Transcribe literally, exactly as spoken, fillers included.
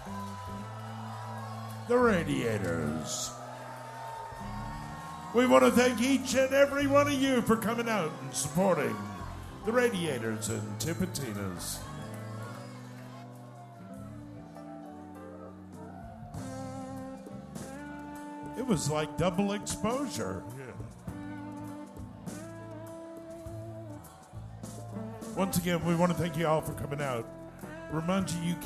the Radiators. We want to thank each and every one of you for coming out and supporting the Radiators and Tipitinas. It was like double exposure. Yeah. Once again, we want to thank you all for coming out. Remind you, you